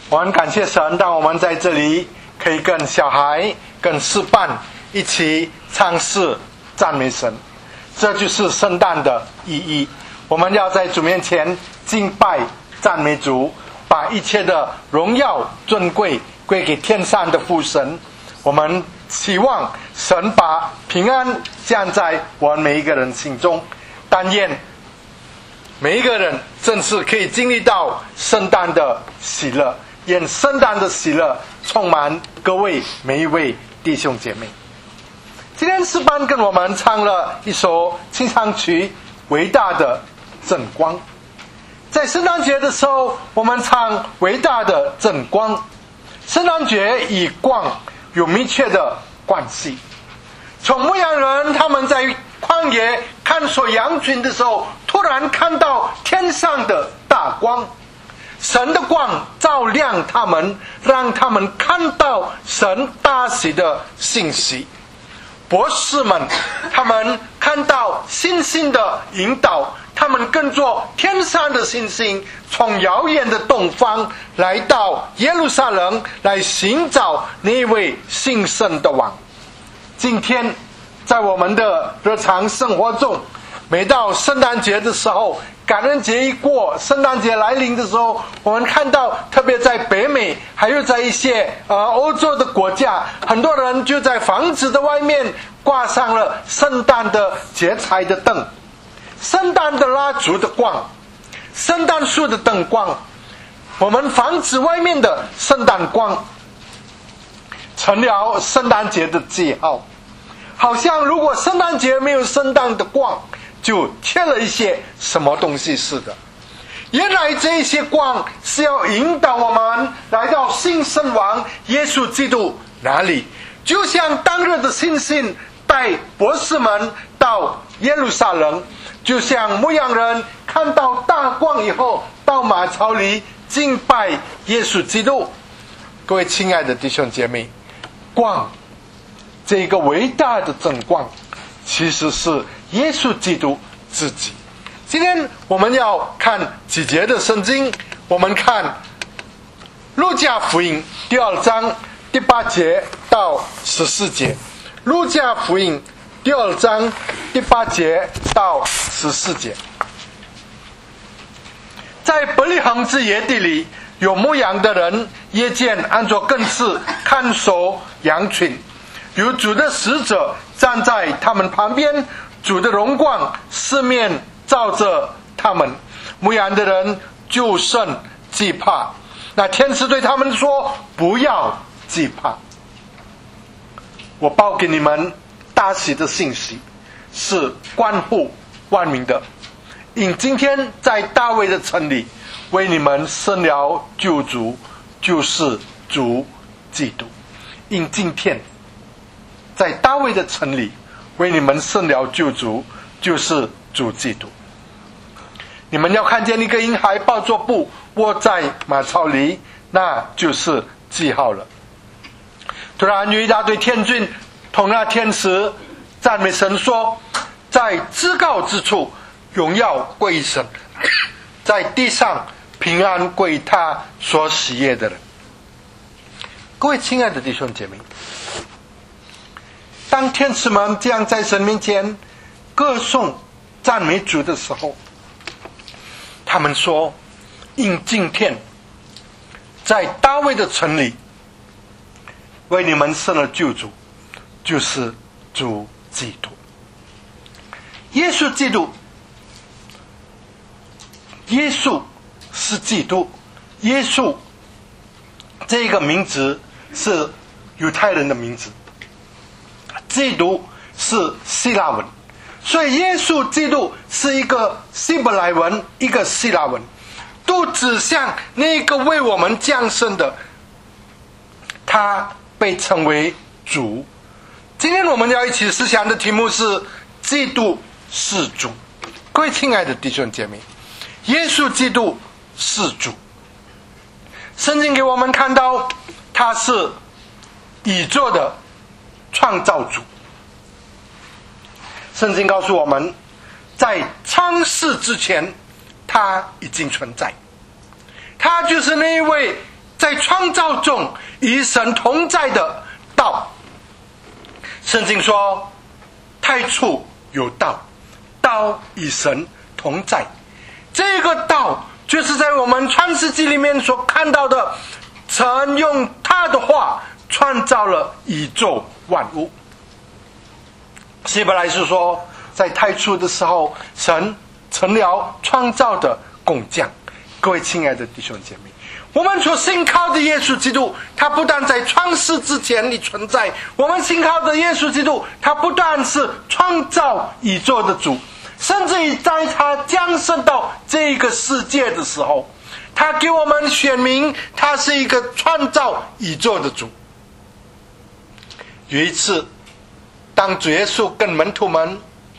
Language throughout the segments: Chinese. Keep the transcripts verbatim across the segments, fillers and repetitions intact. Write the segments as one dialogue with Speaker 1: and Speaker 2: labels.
Speaker 1: 我很感谢神，让我们在这里可以跟小孩、跟师伴一起唱诗赞美神。这就是圣诞的意义。我们要在主面前敬拜赞美主，把一切的荣耀尊贵归给天上的父神。我们希望神把平安降在我们每一个人心中，但愿每一个人正是可以经历到圣诞的喜乐，愿圣诞的喜乐充满各位每一位弟兄姐妹。今天诗班跟我们唱了一首清唱曲《伟大的真光》。在圣诞节的时候，我们唱伟大的真光。圣诞节与光有密切的关系。从牧羊人他们在旷野看守羊群的时候，突然看到天上的大光，神的光照亮他们，让他们看到神大喜的信息。博士们他们看到星星的引导，他们跟着天上的星星，从遥远的东方来到耶路撒冷，来寻找那位信圣的王。今天在我们的日常生活中，每到圣诞节的时候，感恩节一过，圣诞节来临的时候，我们看到特别在北美，还有在一些呃欧洲的国家，很多人就在房子的外面挂上了圣诞的节彩的灯，圣诞的蜡烛的光，圣诞树的灯光，我们房子外面的圣诞光成了圣诞节的记号。好像如果圣诞节没有圣诞的光，就缺了一些什么东西似的。原来这些光是要引导我们来到新圣王耶稣基督那里，就像当日的星星带博士们到耶路撒冷，就像牧羊人看到大光以后到马槽里敬拜耶稣基督。各位亲爱的弟兄姐妹，光这个伟大的真光其实是耶稣基督自己。今天我们要看几节的圣经，我们看路加福音第二章第八节到十四节。路加福音第二章第八节到十四节。在伯利恒之野地里，有牧羊的人夜间按着更次看守羊群，有主的使者站在他们旁边，主的荣光四面照着他们，牧羊的人就甚惧怕。那天使对他们说：不要惧怕，我报给你们大喜的信息，是关乎万民的。因今天在大卫的城里为你们生了救主，就是主基督。因今天在大卫的城里为你们生了救主，就是主基督。你们要看见一个婴孩抱着布卧在马槽里，那就是记号了。突然有一大堆天军同那天使赞美神说：在至高之处荣耀归神，在地上平安归他所喜悦的人。各位亲爱的弟兄姐妹，当天使们这样在神面前歌颂赞美主的时候，他们说：因今天在大卫的城里为你们生了救主，就是主基督。耶稣基督，耶稣是基督，耶稣这个名字是犹太人的名字，基督是希腊文，所以耶稣基督是一个希伯来文，一个希腊文，都指向那个为我们降生的，他被称为主。今天我们要一起思想的题目是基督是主。各位亲爱的弟兄姐妹，耶稣基督是主。圣经给我们看到他是宇宙的创造主。圣经告诉我们，在创世之前他已经存在，他就是那一位在创造中与神同在的道。圣经说，太初有道，道与神同在。这个道就是在我们创世纪里面所看到的，神用他的话创造了宇宙万物。希伯来书说，在太初的时候，神成了创造的工匠。各位亲爱的弟兄姐妹，我们所信靠的耶稣基督，他不但在创世之前里存在，我们信靠的耶稣基督，他不但是创造宇宙的主，甚至于在他降生到这个世界的时候，他给我们选明他是一个创造宇宙的主。有一次，当主耶稣跟门徒们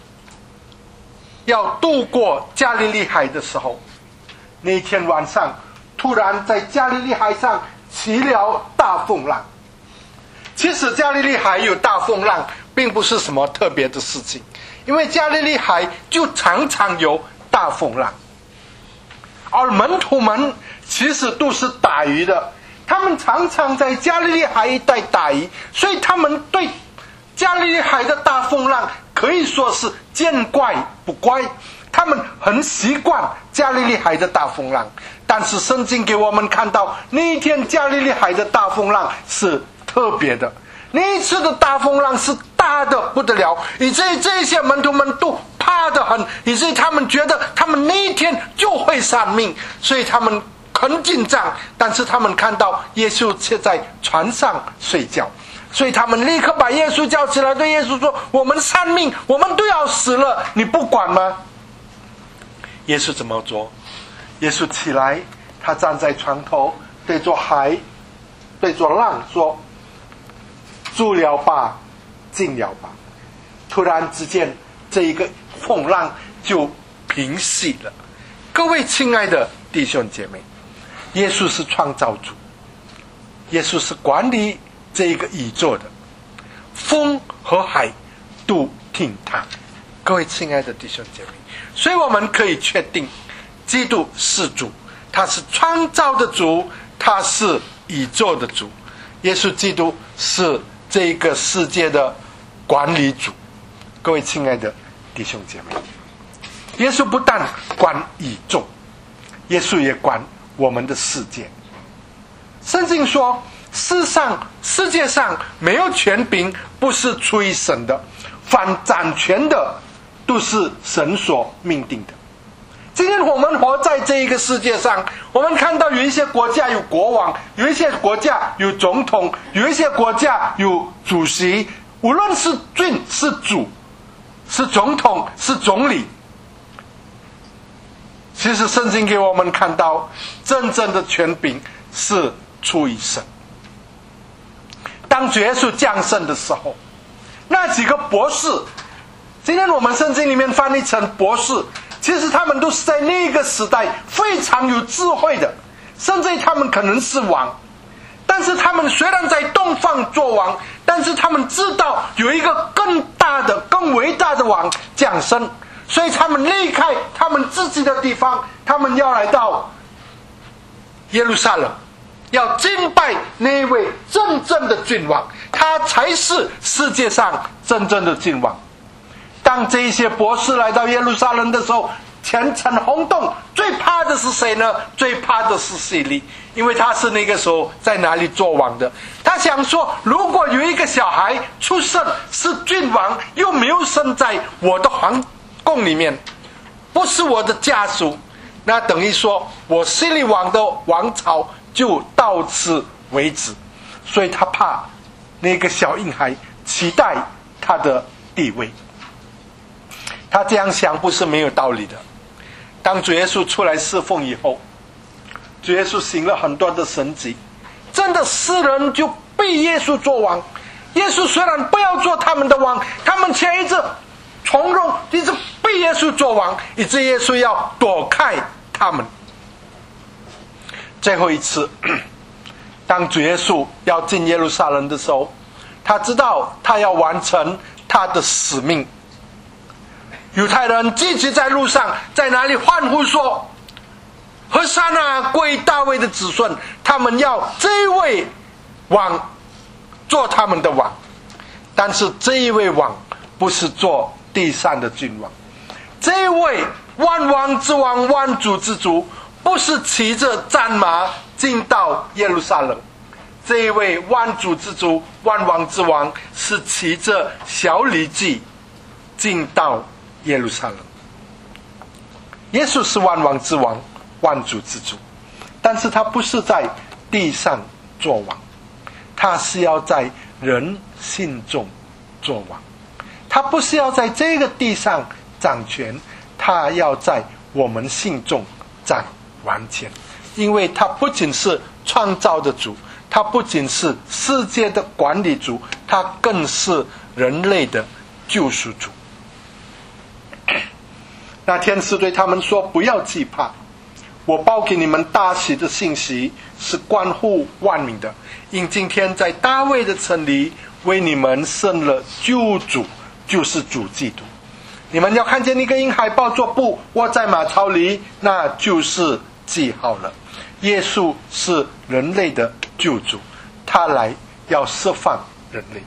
Speaker 1: 要渡过加利利海的时候，那天晚上突然在加利利海上起了大风浪。其实加利利海有大风浪并不是什么特别的事情，因为加利利海就常常有大风浪。而门徒们其实都是打鱼的，他们常常在加利利海一带打鱼，所以他们对加利利海的大风浪可以说是见怪不怪，他们很习惯加利利海的大风浪。但是圣经给我们看到，那一天加利利海的大风浪是特别的，那一次的大风浪是大的不得了，以至于这些门徒们都怕得很，以至于他们觉得他们那一天就会丧命，所以他们很紧张。但是他们看到耶稣却在船上睡觉，所以他们立刻把耶稣叫起来，对耶稣说，我们丧命，我们都要死了，你不管吗？耶稣怎么做？耶稣起来，他站在船头，对着海，对着浪说，住了吧，静了吧。突然之间，这一个风浪就平息了。各位亲爱的弟兄姐妹，耶稣是创造主，耶稣是管理这一个宇宙的，风和海都听他。各位亲爱的弟兄姐妹，所以我们可以确定，基督是主，他是创造的主，他是宇宙的主。耶稣基督是这个世界的管理主。各位亲爱的弟兄姐妹，耶稣不但管宇宙，耶稣也管我们的世界。圣经说，世上世界上没有权柄不是出于神的，凡掌权的都是神所命定的。今天我们活在这一个世界上，我们看到有一些国家有国王，有一些国家有总统，有一些国家有主席，无论是君是主，是总统是总理。其实圣经给我们看到，真正的权柄是出于神。当主耶稣降生的时候，那几个博士，今天我们圣经里面翻译成博士，其实他们都是在那个时代非常有智慧的，甚至他们可能是王。但是他们虽然在东方做王，但是他们知道有一个更大的更伟大的王降生，所以他们离开他们自己的地方，他们要来到耶路撒冷，要敬拜那位真正的君王，他才是世界上真正的君王。当这一些博士来到耶路撒冷的时候，全城轰动，最怕的是谁呢？最怕的是希律，因为他是那个时候在哪里做王的。他想说，如果有一个小孩出生是君王，又没有生在我的皇宫里面，不是我的家属，那等于说我希律王的王朝就到此为止。所以他怕那个小婴孩取代他的地位。他这样想不是没有道理的。当主耶稣出来侍奉以后，主耶稣行了很多的神迹，真的世人就逼耶稣做王。耶稣虽然不要做他们的王，他们却一直从容，一直逼耶稣做王，以致耶稣要躲开他们。最后一次，当主耶稣要进耶路撒冷的时候，他知道他要完成他的使命。犹太人聚集在路上，在哪里欢呼说， 和散那归大卫的子孙，他们要这一位王做他们的王。但是这一位王不是做地上的君王，这一位万王之王、万主之主不是骑着战马进到耶路撒冷，这一位万主之主、万王之王是骑着小驴驹进到耶路撒冷。耶稣是万王之王、万主之主，但是他不是在地上做王，他是要在人心中做王。他不是要在这个地上掌权，他要在我们心中掌完全。因为他不仅是创造的主，他不仅是世界的管理主，他更是人类的救赎主。那天使对他们说，不要惧怕，我报给你们大喜的信息是关乎万民的，因今天在大卫的城里为你们生了救主，就是主基督。你们要看见一个婴孩抱着布卧在马槽里，那就是记号了。耶稣是人类的救主，他来要释放人类。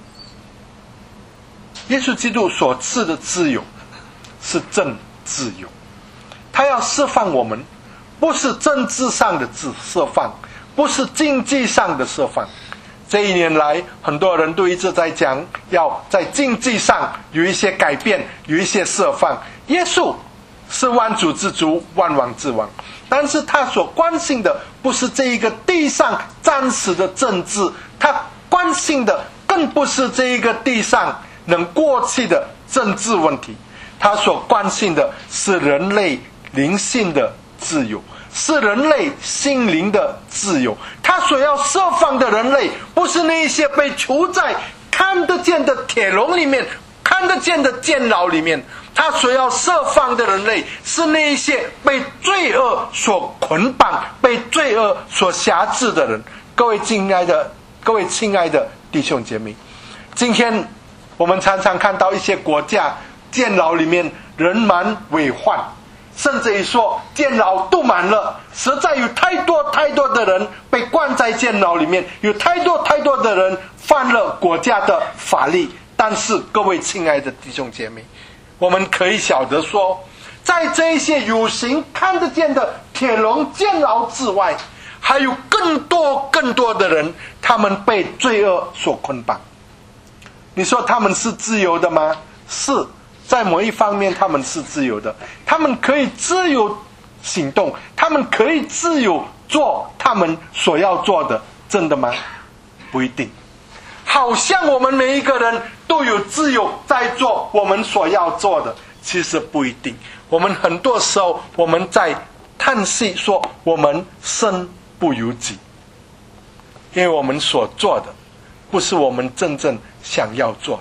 Speaker 1: 耶稣基督所赐的自由是真自由，他要释放我们，不是政治上的自释放，不是经济上的释放。这一年来，很多人都一直在讲要在经济上有一些改变，有一些释放。耶稣是万主之主、万王之王，但是他所关心的不是这一个地上暂时的政治，他关心的更不是这一个地上能过去的政治问题，他所关心的是人类灵性的自由，是人类心灵的自由。他所要释放的人类，不是那一些被囚在看得见的铁笼里面、看得见的监牢里面，他所要释放的人类，是那一些被罪恶所捆绑、被罪恶所辖制的人。各位亲爱的、各位亲爱的弟兄姐妹，今天我们常常看到一些国家监牢里面人满为患，甚至于说监牢堵满了，实在有太多太多的人被关在监牢里面，有太多太多的人犯了国家的法律。但是各位亲爱的弟兄姐妹，我们可以晓得说，在这一些有形看得见的铁笼监牢之外，还有更多更多的人，他们被罪恶所捆绑。你说他们是自由的吗？是，在某一方面他们是自由的，他们可以自由行动，他们可以自由做他们所要做的，真的吗？不一定。好像我们每一个人都有自由在做我们所要做的，其实不一定。我们很多时候我们在叹息说我们身不由己，因为我们所做的不是我们真正想要做的，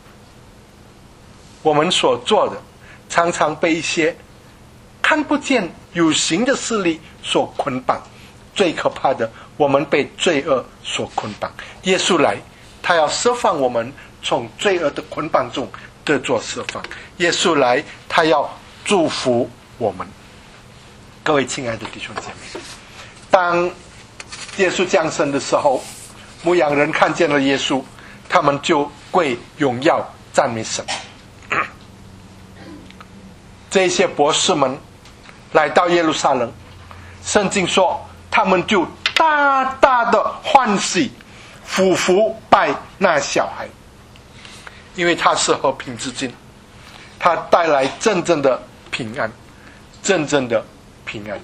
Speaker 1: 我们所做的常常被一些看不见有形的势力所捆绑。最可怕的，我们被罪恶所捆绑。耶稣来，他要释放我们从罪恶的捆绑中得着释放。耶稣来，他要祝福我们。各位亲爱的弟兄姐妹，当耶稣降生的时候，牧羊人看见了耶稣，他们就归荣耀赞美神。这些博士们来到耶路撒冷，圣经说他们就大大的欢喜，俯伏拜那小孩，因为他是和平之君，他带来真正的平安，真正的平安夜。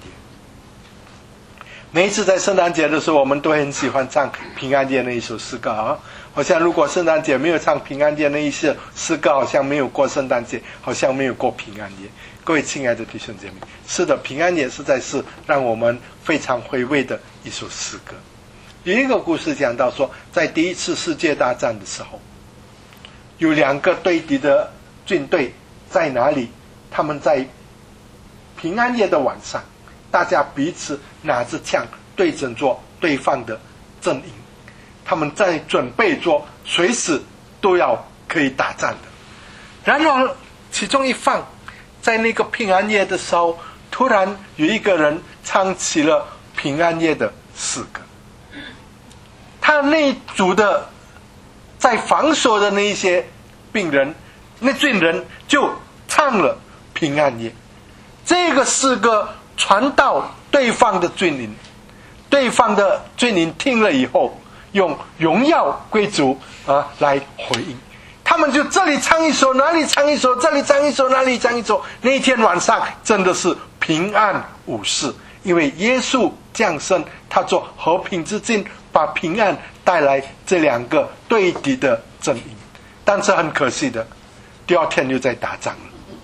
Speaker 1: 每一次在圣诞节的时候，我们都很喜欢唱平安夜那一首诗歌啊。好像如果圣诞节没有唱平安夜那一首诗歌，好像没有过圣诞节，好像没有过平安夜。各位亲爱的弟兄姐妹，是的，平安夜实在是让我们非常回味的一首诗歌。有一个故事讲到说，在第一次世界大战的时候，有两个对敌的军队在哪里？他们在平安夜的晚上，大家彼此拿着枪对准着对方的阵营，他们在准备着随时都要可以打仗的。然而其中一方在那个平安夜的时候， 突然有一个人唱起了平安夜的诗歌。他那一组的在防守的那一些病人，那罪人就唱了平安夜。这个诗歌传到对方的罪人，对方的罪人听了以后，用荣耀归主啊来回应。他们就这里唱一首，哪里唱一首，这里唱一首，哪里唱一首。那一天晚上真的是平安无事，因为耶稣降生，他做和平之君，把平安带来这两个对敌的阵营。但是很可惜的，第二天又在打仗了。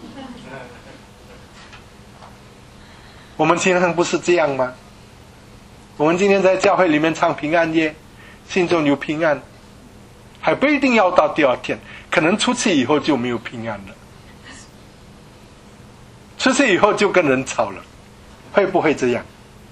Speaker 1: 我们今天不是这样吗？我们今天在教会里面唱平安夜，心中有平安，还不一定要到第二天，可能出去以后就没有平安了，出去以后就跟人吵了，会不会这样？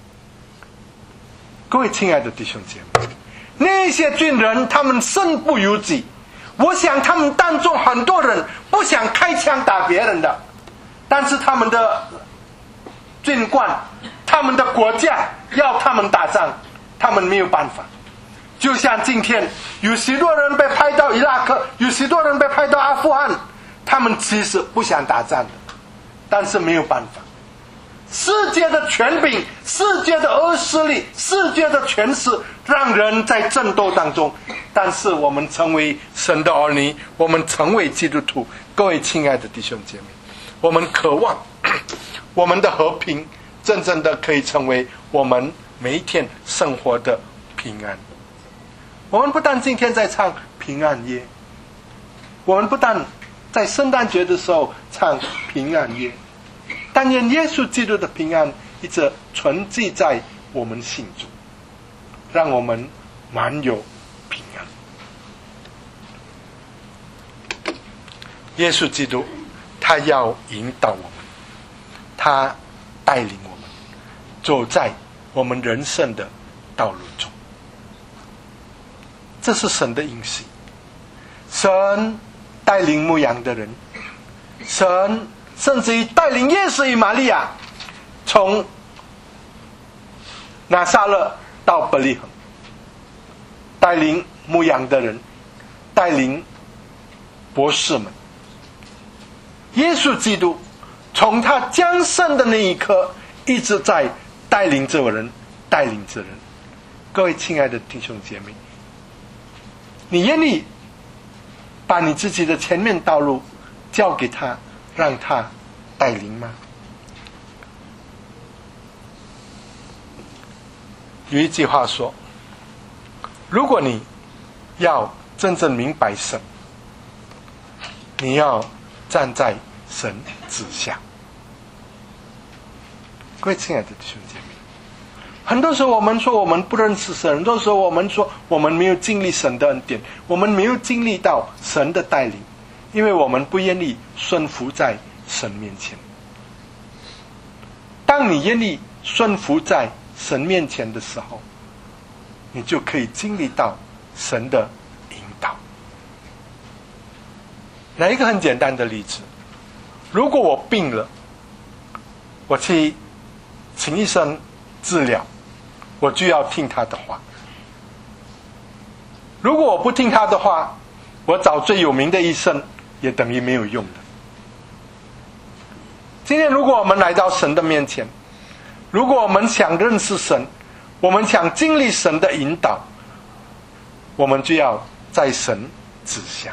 Speaker 1: 各位亲爱的弟兄姐妹，那些军人他们身不由己，我想他们当中很多人不想开枪打别人的，但是他们的军官，他们的国家要他们打仗，他们没有办法。就像今天有许多人被派到伊拉克，有许多人被派到阿富汗，他们其实不想打仗的，但是没有办法。世界的权柄，世界的恶势力，世界的权势让人在争斗当中，但是我们成为神的儿女，我们成为基督徒，各位亲爱的弟兄姐妹，我们渴望我们的和平真正的可以成为我们每一天生活的平安。我们不但今天在唱平安夜，我们不但在圣诞节的时候唱平安夜，但愿耶稣基督的平安一直存记在我们心中，让我们满有平安。耶稣基督他要引导我们，他带领我们走在我们人生的道路中，这是神的应许。神带领牧羊的人，神甚至于带领耶稣与玛利亚从拿撒勒到伯利恒，带领牧羊的人，带领博士们。耶稣基督从他降生的那一刻一直在带领着人，带领着人。各位亲爱的弟兄姐妹，你愿意把你自己的前面道路交给他，让他带领吗？有一句话说，如果你要真正明白神，你要站在神之下。各位亲爱的弟兄姐妹，很多时候我们说我们不认识神，很多时候我们说我们没有经历神的恩典，我们没有经历到神的带领，因为我们不愿意顺服在神面前。当你愿意顺服在神面前的时候，你就可以经历到神的引导。来一个很简单的例子，如果我病了，我去请医生治疗，我就要听他的话。如果我不听他的话，我找最有名的医生也等于没有用的。今天如果我们来到神的面前，如果我们想认识神，我们想经历神的引导，我们就要在神之下。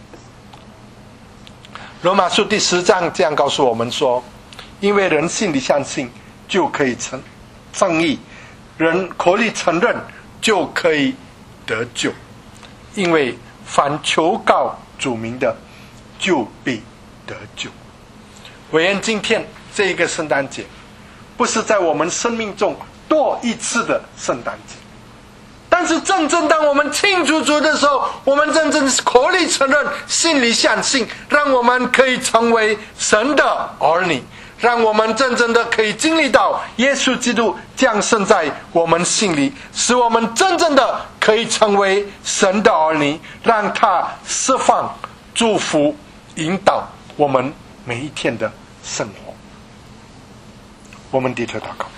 Speaker 1: 罗马书第十章这样告诉我们说，因为人心里相信就可以成正义，人口里承认就可以得救，因为凡求告主名的就必得救。我愿今天这一个圣诞节不是在我们生命中多一次的圣诞节，但是真正当我们庆祝主的时候，我们真正口里承认，心里相信，让我们可以成为神的儿女，让我们真正的可以经历到耶稣基督降生在我们心里，使我们真正的可以成为神的儿女，让他释放、祝福、引导我们每一天的生活。 我们低头祷告。